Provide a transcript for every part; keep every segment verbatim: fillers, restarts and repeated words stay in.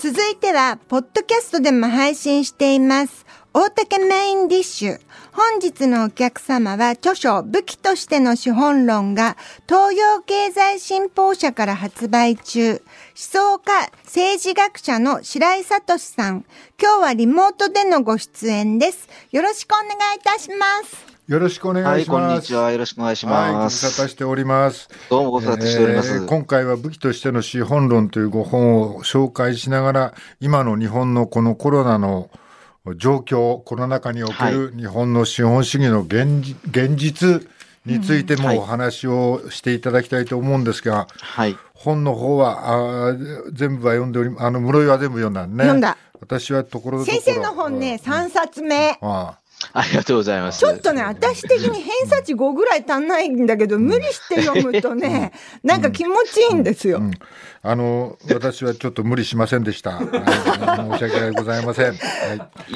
続いてはポッドキャストでも配信しています大竹メインディッシュ。本日のお客様は著書武器としての資本論が東洋経済新報社から発売中、思想家政治学者の白井聡さん。今日はリモートでのご出演です。よろしくお願いいたします。 よろしくお願いします。 はい、こんにちは。よろしくお願いします。はい、ご無沙汰しております。 どうもご無沙汰しております、 えー。今回は武器としての資本論というご本を紹介しながら、今の日本のこのコロナの状況、コロナ禍における日本の資本主義の現実、現実についてもお話をしていただきたいと思うんですが、はい、本の方はあ全部は読んでおり、あの室井は全部読んだね。 読んだ。 私はところどころ。 先生の本ね、さんさつめ。 ああありがとうございます。 ちょっとね、私的に偏差値ごぐらい足んないんだけど、無理して読むとね、なんか気持ちいいんですよ。うんうん、 あの、私はちょっと無理しませんでした。申し訳ございません。はい、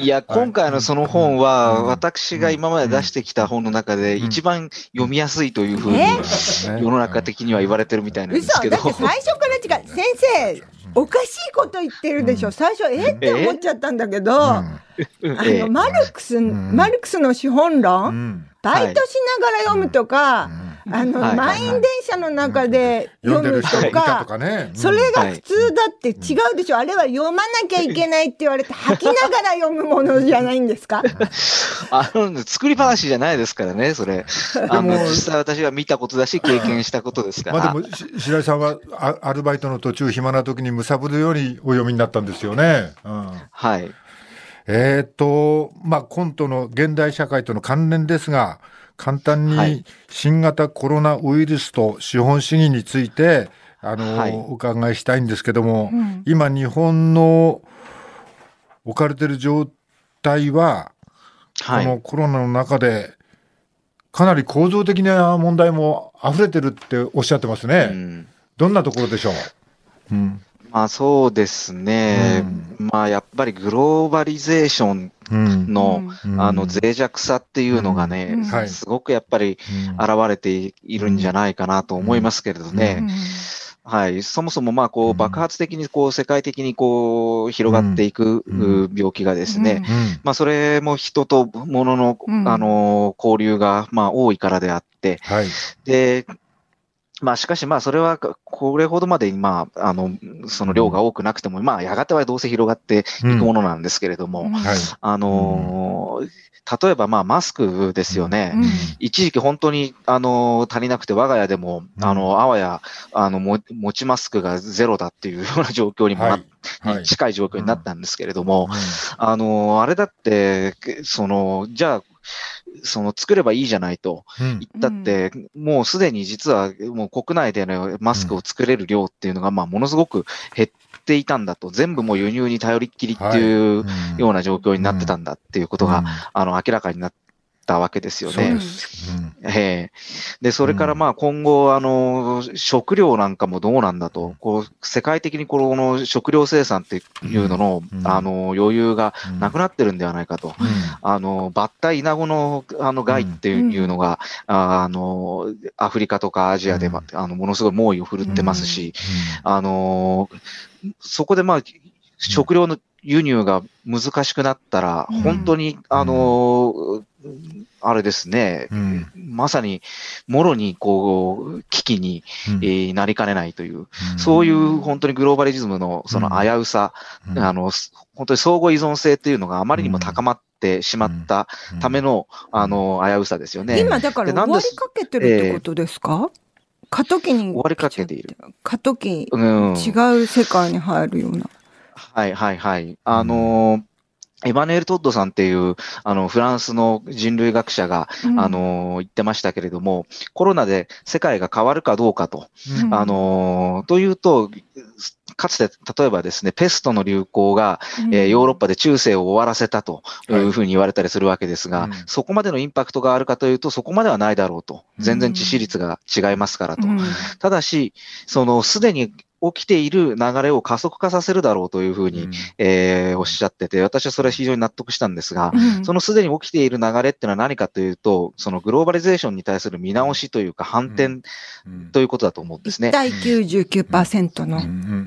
いや、今回のその本は、私が今まで出してきた本の中で一番読みやすいというふうに、世の中的には言われてるみたいなんですけど。 嘘、だって最初から違う。先生、おかしいこと言ってるでしょ。最初、えって思っちゃったんだけど、あの、マルクス、マルクスの資本論、バイトしながら読むとか、あの、満員電車の中で読むとか、それが普通だって違うでしょ。あれは読まなきゃいけないって言われて吐きながら読むものじゃないんですか。 あの、作り話じゃないですからね、それ。あの、実際私は見たことだし、経験したことですから。 まあでも、白井さんはアルバイトの途中暇な時にむさぶるようにお読みになったんですよね。うん、 はい。 えっと、まあ、コントの現代社会との関連ですが、簡単に新型コロナウイルスと資本主義について、あの、はい、お伺いしたいんですけども、うん、今日本の置かれている状態は、はい、このコロナの中で、かなり構造的な問題も溢れてるっておっしゃってますね。うん、どんなところでしょう。うん、 まあそうですね、うん、まあやっぱりグローバリゼーションの、うん、あの脆弱さっていうのがね、うんはい、すごくやっぱり現れているんじゃないかなと思いますけれどね。うんはい。そもそもまあこう爆発的にこう世界的にこう広がっていく病気がですね、まあそれも人と物のあの交流がまあ多いからであって、はい、で、まあしかしまあそれはこれほどまでにまああのその量が多くなくてもまあやがてはどうせ広がっていくものなんですけれども、あの例えばまあマスクですよね。一時期本当にあの足りなくて我が家でもあのあわやあのも持ちマスクがゼロだっていうような状況にもなに近い状況になったんですけれども、あのあれだってそのじゃあその作ればいいじゃないと言ったって、うん、もうすでに実はもう国内でのマスクを作れる量っていうのがまあものすごく減っていたんだと、全部もう輸入に頼りっきりっていうような状況になってたんだっていうことが、うん、あの明らかになったわけですよね。うん、えー、で、それからまあ今後、あの、食料なんかもどうなんだと、こう、世界的にこの食料生産っていうのの、うん、あの、余裕がなくなってるんではないかと。うん、あの、バッタイナゴの、あの、害っていうのが、うん、あの、アフリカとかアジアで、ま、あの、ものすごい猛威を振るってますし、うん、あの、そこでまあ、食料の輸入が難しくなったら、本当に、うん、あの、あれですね、うん、まさに、もろに、こう、危機に、うんえー、なりかねないという、うん、そういう本当にグローバリズムのその危うさ、うん、あの、本当に相互依存性っていうのがあまりにも高まってしまったための、うん、あの、危うさですよね。 今だから終わりかけてるってことですか？過渡期に。 終わりかけている。 過渡期、うん、違う世界に入るような。 はいはいはい。あのー、エマヌエル・トッドさんっていう、あの、フランスの人類学者が、うん、あの、言ってましたけれども、コロナで世界が変わるかどうかと、うん、あの、というと、かつて、例えばですね、ペストの流行が、うんえー、ヨーロッパで中世を終わらせたというふうに言われたりするわけですが、はい、そこまでのインパクトがあるかというと、そこまではないだろうと。全然致死率が違いますからと。うん、ただし、その、すでに起きている流れを加速化させるだろうというふうに、うんえー、おっしゃってて、私はそれは非常に納得したんですが、うん、そのすでに起きている流れっていうのは何かというと、そのグローバリゼーションに対する見直しというか反転ということだと思うんですね。 いち対きゅうじゅうきゅうパーセント の。うんうん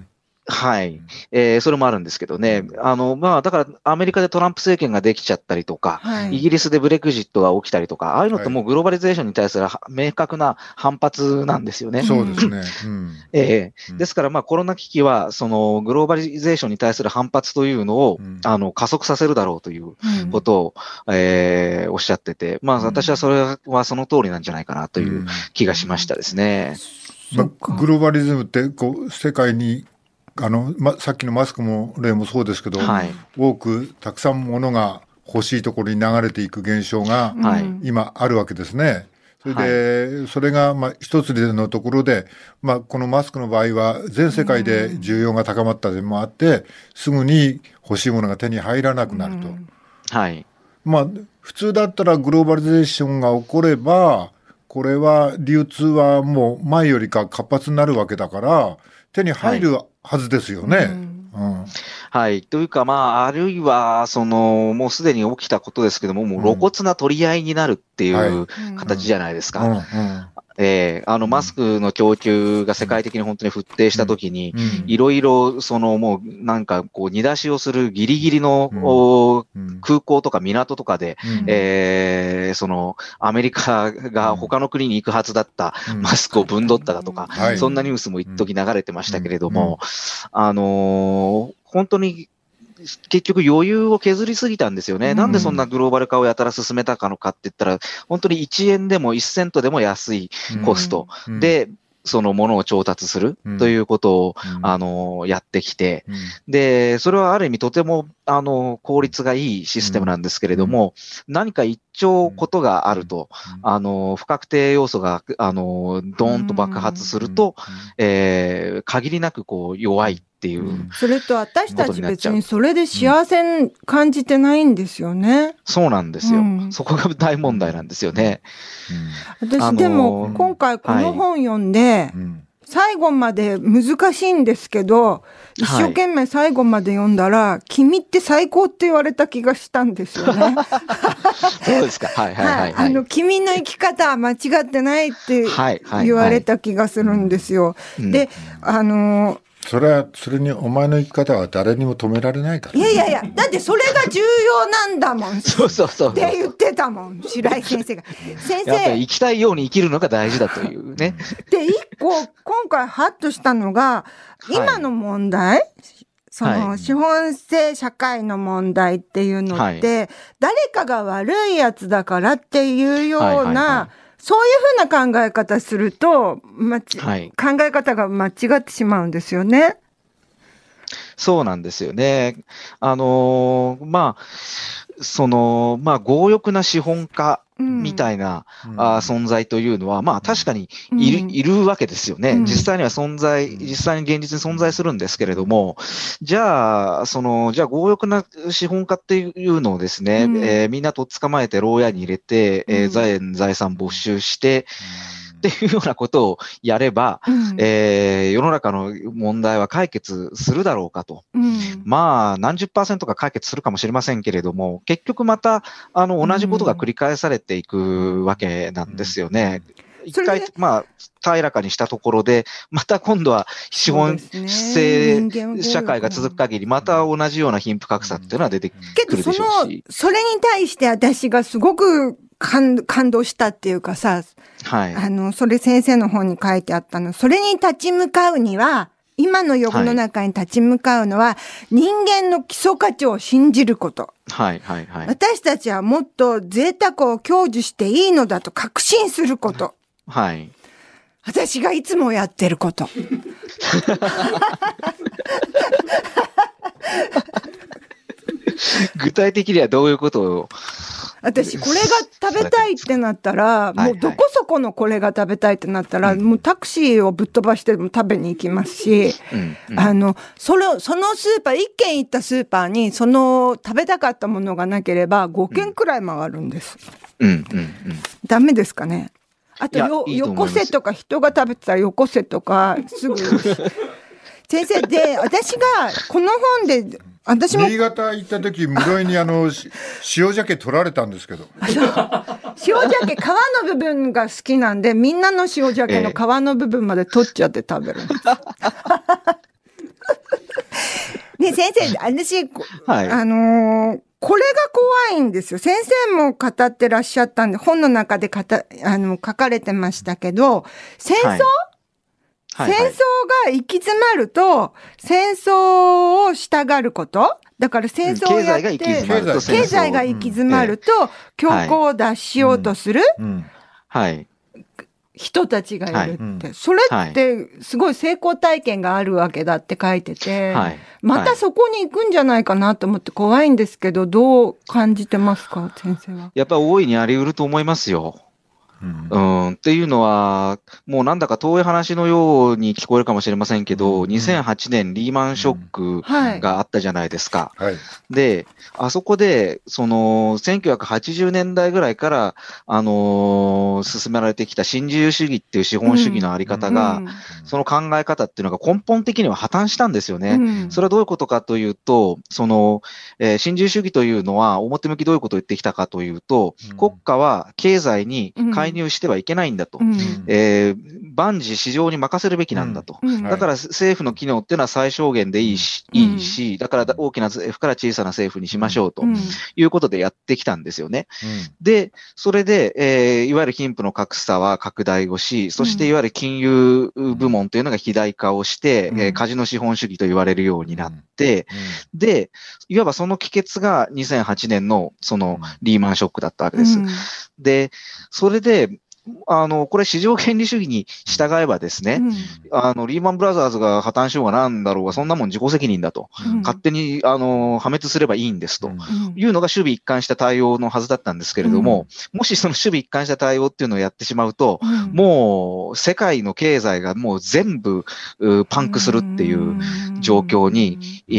はい。えー、それもあるんですけどね。あの、まあ、だからアメリカでトランプ政権ができちゃったりとか、はい、イギリスでブレクジットが起きたりとか、ああいうのってもうグローバリゼーションに対する明確な反発なんですよね。 そうですね。うん、 えー、ですから、まあ、コロナ危機は、そのグローバリゼーションに対する反発というのを、うん、あの、加速させるだろうということを、うん、えー、おっしゃってて、まあ、私はそれはその通りなんじゃないかなという気がしましたですね。 うんまあ、グローバリズムってこう世界にあの、ま、さっきのマスクも例もそうですけど、はい、多くたくさん物が欲しいところに流れていく現象が今あるわけですね。それで、はい、それがまあ一つのところで、まあ、このマスクの場合は全世界で需要が高まった点もあって、すぐに欲しいものが手に入らなくなると。 はい。 まあ、普通だったらグローバリゼーションが起これば、これは流通はもう前よりか活発になるわけだから手に入るはずですよね。はい、うんうんはい。というか、まあ、あるいは、その、もうすでに起きたことですけども、もう露骨な取り合いになるっていう形じゃないですか。うんうんうんえー、あの、マスクの供給が世界的に本当に沸騰したときに、いろいろ、その、もう、なんか、こう、煮出しをするギリギリの、うん、空港とか港とかで、うん、えー、その、アメリカが他の国に行くはずだったマスクをぶんどっただとか、うん、そんなニュースも一時流れてましたけれども、あのー、本当に、結局余裕を削りすぎたんですよね。うん、なんでそんなグローバル化をやたら進めたのかって言ったら、本当にいちえんでもいちセントでも安いコストで、うん、そのものを調達するということを、うん、あの、やってきて、うん、で、それはある意味とても、あの、効率がいいシステムなんですけれども、うん、何か一丁ことがあると、あの、不確定要素が、あの、ドーンと爆発すると、えー、限りなくこう、弱い。っていう、 それと私たち別にそれで幸せに感じてないんですよね。 うん、そうなんですよ、うん。そこが大問題なんですよね。 うん、私でも今回この本読んで、はい、最後まで難しいんですけど、一生懸命最後まで読んだら、はい、君って最高って言われた気がしたんですよね。 そうですか。はいはいはい、はい。 あの、君の生き方は間違ってないって言われた気がするんですよ。はいはいはい、で、あのー、 それは、それにお前の生き方は誰にも止められないから、 ね。いやいやいや、だってそれが重要なんだもん。 そうそうそう。 って言ってたもん、白井先生が。先生。 やっぱり生きたいように生きるのが大事だというね。 で、一個、今回ハッとしたのが、今の問題、はい、その、はい、資本制社会の問題っていうのって、はい、誰かが悪いやつだからっていうような、はいはいはい、そういうふうな考え方すると、まちはい、考え方が間違ってしまうんですよね。 そうなんですよね。あのー、まあ、その、まあ、強欲な資本家みたいな、うん、あ存在というのは、まあ確かにいる、うん、いるわけですよね、うん。実際には存在、実際に現実に存在するんですけれども、じゃあ、その、じゃあ強欲な資本家っていうのをですね、うんえー、みんなと捕まえて牢屋に入れて、えー、財源財産没収して、っていうようなことをやれば、うんえー、世の中の問題は解決するだろうかと。うん、まあ、何十パーセントか解決するかもしれませんけれども、結局また、あの、同じことが繰り返されていくわけなんですよね。うん、一回、まあ、平らかにしたところで、また今度は資本制社会が続く限り、また同じような貧富格差っていうのは出てくるでしょうし。けど、その、 それに対して私がすごく感、感動したっていうかさ、はい。あの、それ先生の本に書いてあったの。それに立ち向かうには、今の世の中に立ち向かうのは、はい、人間の基礎価値を信じること。 はい、はい、はい。 私たちはもっと贅沢を享受していいのだと確信すること。 はい。 私がいつもやってること。 具体的にはどういうことを私これが食べたいってなったら、もうどこそこのこれが食べたいってなったら、もうタクシーをぶっ飛ばしても食べに行きますし、あの、それ、そのスーパー、一軒行ったスーパーに、その食べたかったものがなければご軒くらい回るんです。 うんうんうん。 ダメですかね。あとよ、よこせとか、人が食べてたらよこせとか、すぐ。先生で、私がこの本で、私も新潟行った時室井にあの塩鮭取られたんですけど塩鮭皮の部分が好きなんでみんなの塩鮭の皮の部分まで取っちゃって食べるんです、えね、先生、私、 はい、 あのー、これが怖いんですよ。先生も語ってらっしゃったんで、本の中でかたあの書かれてましたけど、戦争、はいはいはい、戦争が行き詰まると、戦争をしたがること、だから戦争をやって、経済が行き詰まると、強行を脱しようとする、 はい人たちがいるって、はい、それってすごい成功体験があるわけだって書いてて、はい、またそこに行くんじゃないかなと思って怖いんですけど、どう感じてますか、先生は。 やっぱり大いにあり得ると思いますよ。うん、っていうのは、もうなんだか遠い話のように聞こえるかもしれませんけど、うん、にせんはちねんリーマンショックがあったじゃないですか。うんはい、で、あそこで、その、せんきゅうひゃくはちじゅうねんだいぐらいから、あのー、進められてきた新自由主義っていう資本主義のあり方が、うん、その考え方っていうのが根本的には破綻したんですよね。うん、それはどういうことかというと、その、えー、新自由主義というのは表向きどういうことを言ってきたかというと、うん、国家は経済に介入してはいけないんだと。うんえー、万事市場に任せるべきなんだと。うん、だから政府の機能っていうのは最小限でいいし、うん、いいし、だから大きな政府から小さな政府にしましょうということでやってきたんですよね。うん、で、それで、えー、いわゆる貧富の格差は拡大をし、そしていわゆる金融部門というのが肥大化をして、うんえー、カジノ資本主義と言われるようになって、うん、で、いわばその帰結がにせんはちねんのそのリーマンショックだったわけです。うん、で、それで、あの、これ市場原理主義に従えばですね、うん、あの、リーマンブラザーズが破綻しようがなんだろうが、そんなもん自己責任だと。うん、勝手に、あの、破滅すればいいんですと、うん、いうのが守備一貫した対応のはずだったんですけれども、うん、もしその守備一貫した対応っていうのをやってしまうと、うん、もう世界の経済がもう全部パンクするっていう状況に、うん、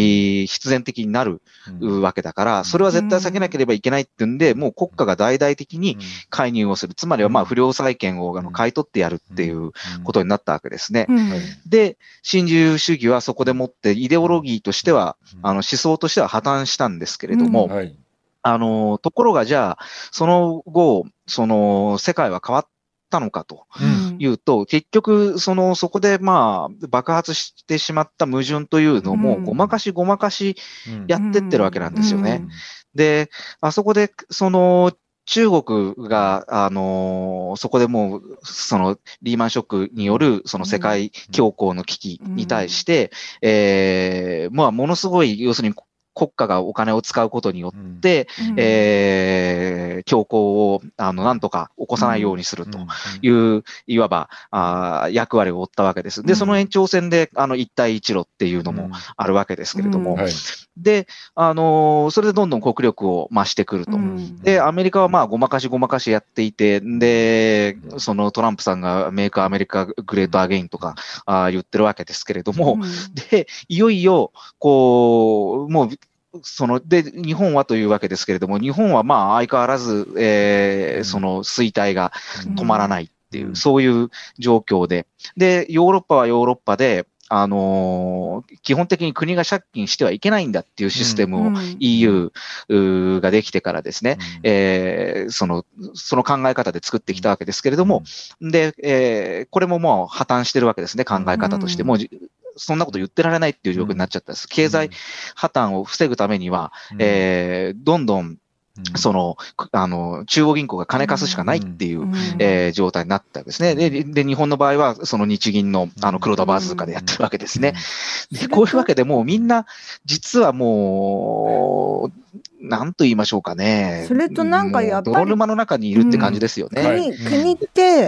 必然的になるわけだから、それは絶対避けなければいけないっていうんで、もう国家が大々的に介入をする。つまりはまあ不良債権をあの買い取ってやるっていうことになったわけですね。うん、で、新自由主義はそこでもってイデオロギーとしては、あの思想としては破綻したんですけれども、うんはい、あの、ところがじゃあ、その後、その世界は変わったのかというと、うん、結局、その、そこでまあ、爆発してしまった矛盾というのも、ごまかしごまかしやってってるわけなんですよね。うんうん、で、あそこで、その、中国が、あのー、そこでもう、その、リーマンショックによる、その世界恐慌の危機に対して、うん、えー、まあ、ものすごい、要するに、国家がお金を使うことによって、うん、えー、恐慌を、あの、なんとか起こさないようにするという、うん、いわば、あ役割を負ったわけです。で、その延長線で、あの、一帯一路っていうのもあるわけですけれども、うんはい、で、あのー、それでどんどん国力を増してくると。うん、で、アメリカはまあ、ごまかしごまかしやっていて、で、そのトランプさんがメイクアメリカグレートアゲインとか、あ言ってるわけですけれども、うん、で、いよいよ、こう、もう、その、で、日本はというわけですけれども、日本はまあ相変わらず、えー、その衰退が止まらないっていう、うん、そういう状況で。で、ヨーロッパはヨーロッパで、あのー、基本的に国が借金してはいけないんだっていうシステムを イーユー ができてからですね、うん、えー、その、その考え方で作ってきたわけですけれども、うん、で、えー、これももう破綻してるわけですね、考え方として。うん、もうそんなこと言ってられないっていう状況になっちゃったんです。経済破綻を防ぐためには、うん、えー、どんどん、その、あの、中央銀行が金貸すしかないっていう、うん、えー、状態になったわけですね。で、で、日本の場合は、その日銀の、あの、黒田バズーカでやってるわけですね。で、こういうわけでもうみんな、実はもう、なんと言いましょうかね。 それとなんかやっぱり。 泥沼の中にいるって感じですよね。 うん、国、国って、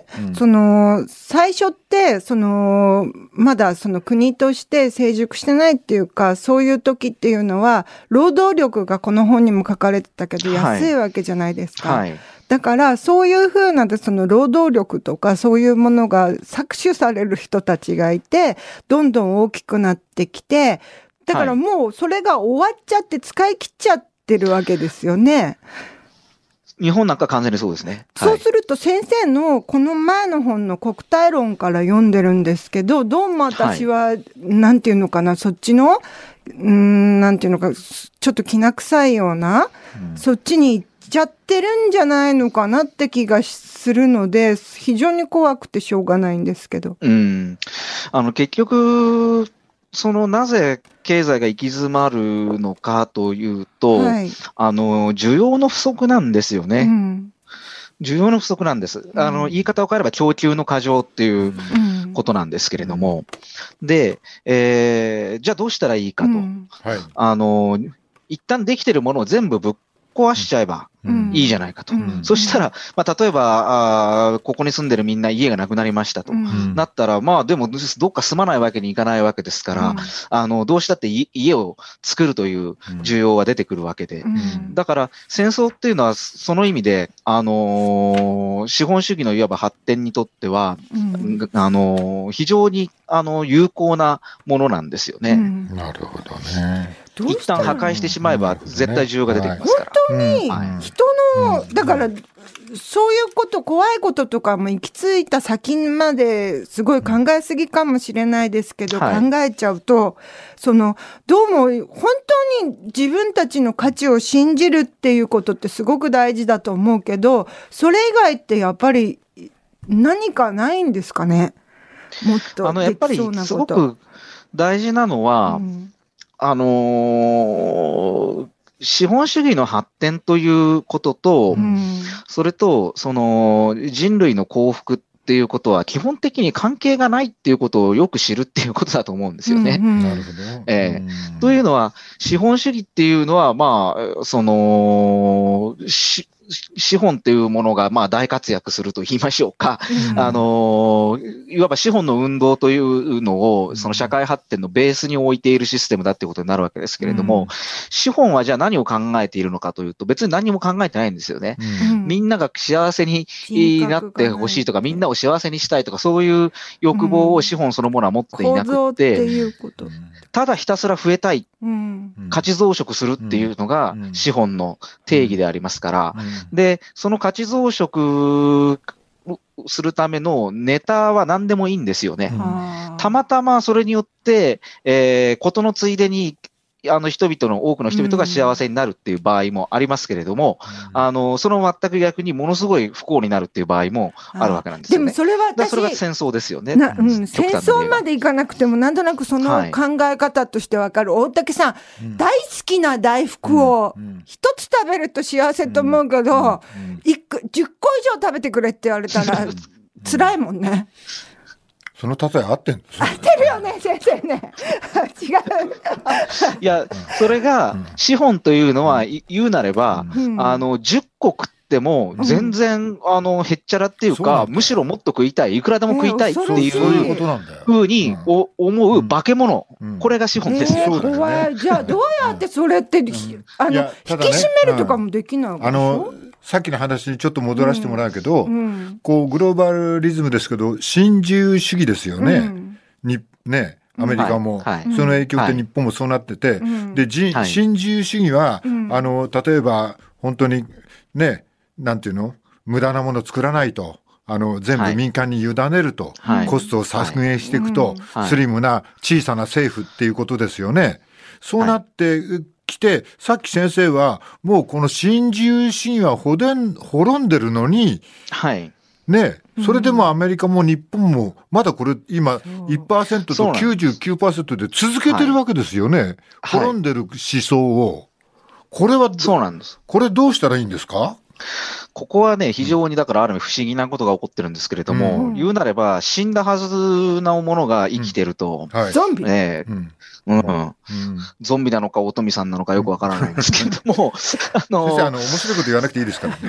うん、その、最初って、その、まだその国として成熟してないっていうか、そういう時っていうのは、労働力がこの本にも書かれてたけど、安いわけじゃないですか。はいはい、だから、そういうふうな、その労働力とか、そういうものが搾取される人たちがいて、どんどん大きくなってきて、だからもうそれが終わっちゃって使い切っちゃってるわけですよね。 日本なんか完全にそうですね。 そうすると先生のこの前の本の国体論から読んでるんですけど、どうも私は、はい、なんていうのかな、そっちの、うーん、なんていうのか、ちょっときな臭いような、うん、そっちに行っちゃってるんじゃないのかなって気がするので、非常に怖くてしょうがないんですけど。 うん。あの、結局、 そのなぜ経済が行き詰まるのかというと、はい、あの、需要の不足なんですよね。うん、需要の不足なんです。あの、言い方を変えれば供給の過剰っていうことなんですけれども。うん、で、えー、じゃあどうしたらいいかと。うん、あの、一旦できてるものを全部ぶっ壊しちゃえばいいじゃないかと。うん、そしたら、まあ、例えばあ、ここに住んでるみんな家がなくなりましたと。うん、なったら、まあでもどっか住まないわけにいかないわけですから、うん、あの、どうしたって家を作るという需要は出てくるわけで。うん、だから戦争っていうのはその意味で、あのー、資本主義のいわば発展にとっては、うん、あのー、非常にあの有効なものなんですよね。うん、 なるほどね。 一旦破壊してしまえば絶対需要が出てきますから。 本当に人の、だからそういうこと、怖いこととかも行き着いた先まですごい考えすぎかもしれないですけど、はい、考えちゃうと、そのどうも本当に自分たちの価値を信じるっていうことってすごく大事だと思うけど、それ以外ってやっぱり何かないんですかね。もっとできそうなこと。あのやっぱりすごく大事なのは、うん、あのー、資本主義の発展ということと、うん、それと、その人類の幸福っていうことは基本的に関係がないっていうことをよく知るっていうことだと思うんですよね。 なるほど。 えー、というのは、資本主義っていうのは、まあ、その、し資本っていうものがまあ大活躍すると言いましょうか、うん、あのいわば資本の運動というのをその社会発展のベースに置いているシステムだっていうことになるわけですけれども、うん、資本はじゃあ何を考えているのかというと別に何も考えてないんですよね。うん、みんなが幸せになってほしいとかみんなを幸せにしたいとかそういう欲望を資本そのものは持っていなくて、うん、っていうことただひたすら増えたい、うん、価値増殖するっていうのが資本の定義でありますから、で、その価値増殖するためのネタは何でもいいんですよね。うん、たまたまそれによって、えー、ことのついでに、あの人々の多くの人々が幸せになるっていう場合もありますけれども、うん、あのその全く逆にものすごい不幸になるっていう場合もあるわけなんですよね。 でもそれは私それが戦争ですよね。 な、うん、戦争までいかなくてもなんとなくその考え方としてわかる。はい、大竹さん、うん、大好きな大福を一つ食べると幸せと思うけど、一個じゅっこ以上食べてくれって言われたら辛いもんね。 その例え合ってんの？ 合ってるよね、先生ね。違う。 いや、それが、資本というのは、言うなれば、うん、あの、じゅっこ食っても、全然、うん、あの、へっちゃらっていうか、むしろもっと食いたい、いくらでも食いたいっていうふうに思う化け物、うん、これが資本ですよ。 えー、怖い。じゃあ、どうやってそれって、うん、あの、ね、引き締めるとかもできないわけでしょ？あのさっきの話にちょっと戻らせてもらうけど、うんうん、こうグローバリズムですけど新自由主義ですよね。うん、にねアメリカも、はいはい、その影響で日本もそうなってて、はい、で、はい、新自由主義は、うん、あの例えば本当にねなんていうの無駄なもの作らないと。あの全部民間に委ねると、はい、コストを削減していくと、はい、スリムな小さな政府っていうことですよね。そうなってきて、さっき先生はもうこの新自由主義はほでん滅んでるのに、 はい、 ね、それでもアメリカも日本もまだこれ今 いちパーセント と きゅうじゅうきゅうパーセント で続けてるわけですよね。はい、滅んでる思想を。これは、 そうなんです。 これどうしたらいいんですか？ ここはね、非常にだからある意味不思議なことが起こってるんですけれども、うん、言うなれば死んだはずなものが生きてると、 うんはい、ゾンビ、 えーうんうんうん、ゾンビなのかおとみさんなのかよくわからないんですけれども、 あのー、先生、あの、面白いこと言わなくていいですから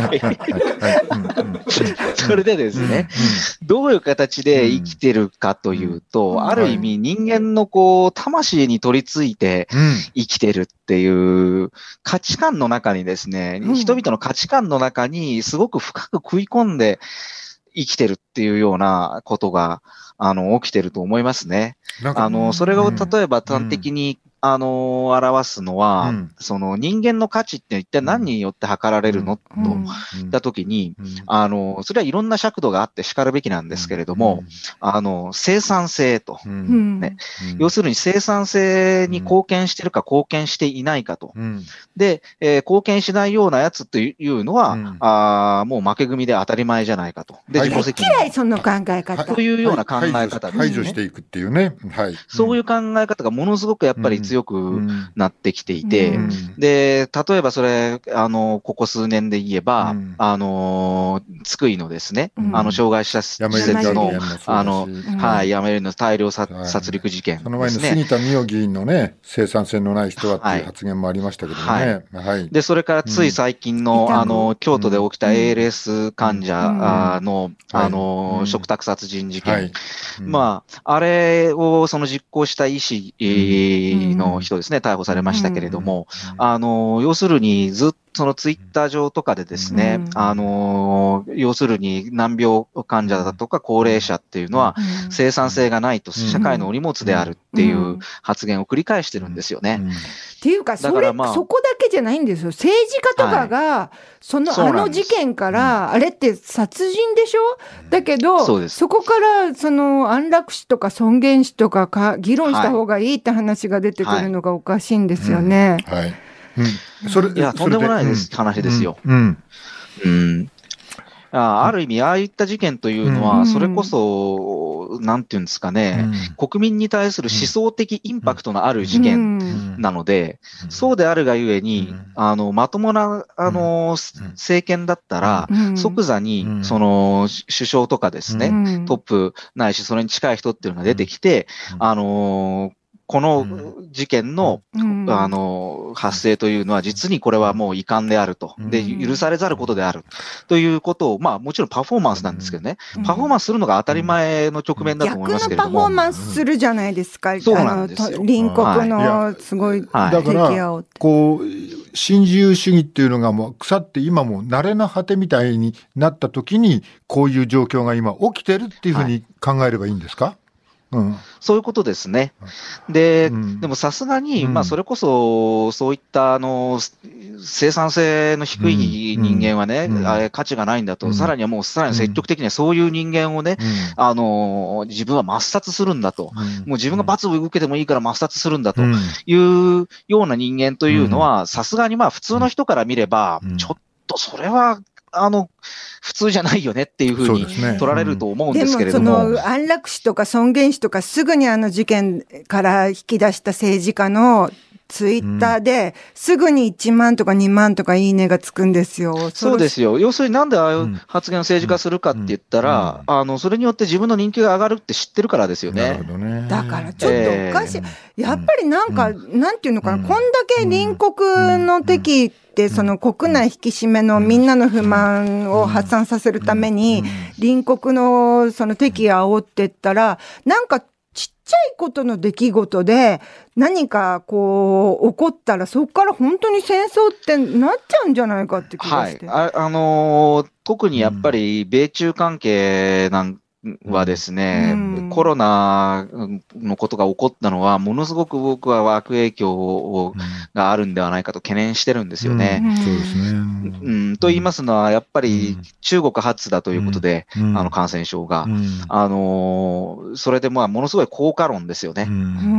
ね。 それでですね、うん、どういう形で生きてるかというと、うん、ある意味人間のこう、魂に取り付いて生きてるっていう価値観の中にですね、うん、人々の価値観の中にすごく深く食い込んで生きてるっていうようなことが、あの、起きてると思いますね。あの、それを例えば端的にあのー、表すのは、うん、その人間の価値って一体何によって測られるの、うん、と言ったときに、うん、あのー、それはいろんな尺度があって叱るべきなんですけれども、うん、あのー、生産性と、うんねうん、要するに生産性に貢献してるか貢献していないかと。うん、で、えー、貢献しないようなやつというのは、うん、あもう負け組で当たり前じゃないかと。 で、自己責任。嫌い、その考え方。 というような考え方ですね。 排除していくっていうね。はい。 そういう考え方がものすごくやっぱり強くなってきていて、うんうん、で、例えばそれ、あの、ここ数年で言えば、うん、あの、津久井のですね、うん、あの、障害者施設の、あの、はい、やめるの大量殺戮事件、ね。 その前の杉田水脈議員のね、生産性のない人はっていう発言もありましたけどね。はい。 はい、で、それからつい最近の、うん、あの、京都で起きた エーエルエス 患者の、うん、あの、はい、嘱託殺人事件。はいうん、まあ、あれをその実行した医師の人ですね、逮捕されましたけれども、あの、要するにずっとそのツイッター上とかでですね、うん、あの、要するに難病患者だとか高齢者っていうのは生産性がないと社会のお荷物であるっていう発言を繰り返してるんですよね。うんうん、 っていうか、それ、まあ、そこだけじゃないんですよ。政治家とかが、はい、その、あの事件から、あれって殺人でしょ？だけど、そ, そこから、その、安楽死とか尊厳死とかか、議論した方がいいって話が出てくるのがおかしいんですよね。 はい。はいうん、それいや、とんでもないです、うん、話ですよ。うん。うん。あ, ある意味、ああいった事件というのは、それこそ、なんていうんですかね、うん、国民に対する思想的インパクトのある事件なので、うん、そうであるがゆえに、あの、まともな、あの、政権だったら、即座に、その、首相とかですね、トップないし、それに近い人っていうのが出てきて、あの、この事件の、うん、あの、発生というのは実にこれはもう遺憾であると。で、許されざることである。ということを、まあもちろんパフォーマンスなんですけどね。うん、パフォーマンスするのが当たり前の直面だと思いますけれども。 逆のパフォーマンスするじゃないですか。 そうなんですよ。 隣国のすごい敵を。 だから、こう、新自由主義っていうのがもう腐って今も慣れの果てみたいになった時に、こういう状況が今起きてるっていうふうに考えればいいんですか？はいうん、 そういうことですね。で、うん、でもさすがに、うん、まあそれこそ、そういったあの、生産性の低い人間はね、うん、あれ価値がないんだと、うん、さらにはもうさらに積極的にはそういう人間をね、うん、あの、自分は抹殺するんだと、うん、もう自分が罰を受けてもいいから抹殺するんだというような人間というのは、さすがにまあ普通の人から見れば、ちょっとそれは、あの、普通じゃないよねっていうふうに取られると思うんですけれども。 でもその安楽死とか尊厳死とかすぐにあの事件から引き出した政治家のツイッターですぐにいちまんとかにまんとかいいねがつくんですよ。 そうですよ。要するになんでああいう発言を政治化するかって言ったら、あの、それによって自分の人気が上がるって知ってるからですよね。 なるほどね。 だからちょっとおかしい。えー、やっぱりなんか、うん、なんていうのかな、うん、こんだけ隣国の敵って、その国内引き締めのみんなの不満を発散させるために、隣国のその敵を煽ってったら、なんか、ちっちゃいことの出来事で何かこう起こったらそこから本当に戦争ってなっちゃうんじゃないかって気がして。 はい。あ、あのー、特にやっぱり米中関係なんはですね、うん、コロナのことが起こったのは、ものすごく僕は悪影響があるんではないかと懸念してるんですよね。 うん、そうですね。 うん、と言いますのは、やっぱり中国発だということで、うん、あの感染症が、うん、あの、それでまあものすごい効果論ですよね。うん、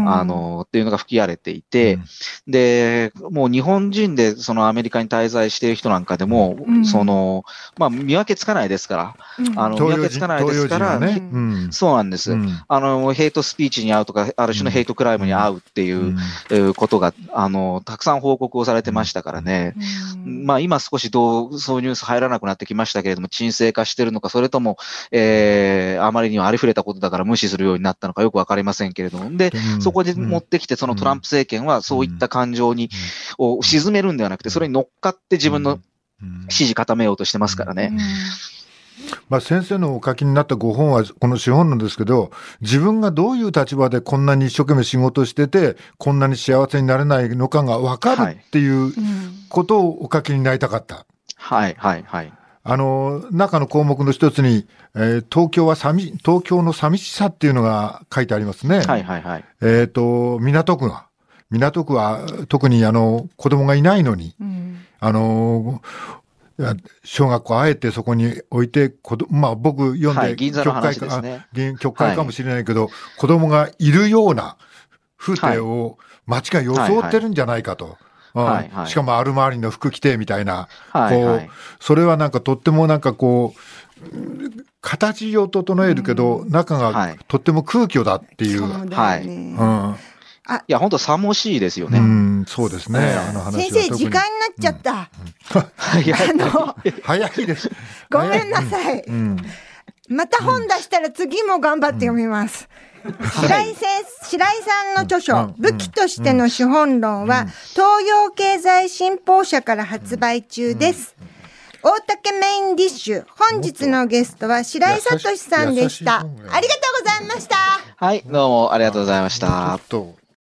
あの、っていうのが吹き荒れていて、うん、で、もう日本人でそのアメリカに滞在している人なんかでも、うん、その、まあ見分けつかないですから、うん、あの、見分けつかないですから、ねうん、そうなんです、うん、あの、ヘイトスピーチに遭うとか、ある種のヘイトクライムに遭うっていう、うん、ことが、あの、たくさん報告をされてましたからね。うん、まあ今少しどう、そういうニュース入らなくなってきましたけれども、沈静化してるのか、それとも、えー、あまりにもありふれたことだから無視するようになったのかよくわかりませんけれども。で、うん、そこで持ってきて、そのトランプ政権はそういった感情に、を沈めるんではなくて、それに乗っかって自分の支持固めようとしてますからね。うんまあ、先生のお書きになったご本はこの資本なんですけど、自分がどういう立場でこんなに一生懸命仕事しててこんなに幸せになれないのかが分かるっていうことをお書きになりたかった。 はいはいはい。 あの中の項目の一つに、えー、東京は寂東京の寂しさっていうのが書いてありますね。 はいはいはい。 えっと港区が港区は特にあの子供がいないのに、うん、あの小学校あえてそこに置いて子ど、まあ、僕読んで、 はい、銀座の話ですね。 曲解かもしれないけど、はい、子供がいるような風景を街が装ってるんじゃないかと。はいはい、しかもアルマーニの服着てみたいな、はいはい、こうそれはなんかとってもなんかこう形を整えるけど、うん、中がとっても空虚だっていう。 そうだよね。うん、 あいや本当さもしいですよね。 うん、そうですね。あの話は先生時間になっちゃった。 うん、あの早いです。 ごめんなさい。うん、また本出したら次も頑張って読みます。うんうん、白井先白井さんの著書、うん、武器としての資本論は、うん、東洋経済新報社から発売中です。大竹メインディッシュ、本日のゲストは白井聡さんでした。ありがとうございました。 はい、どうもありがとうございました。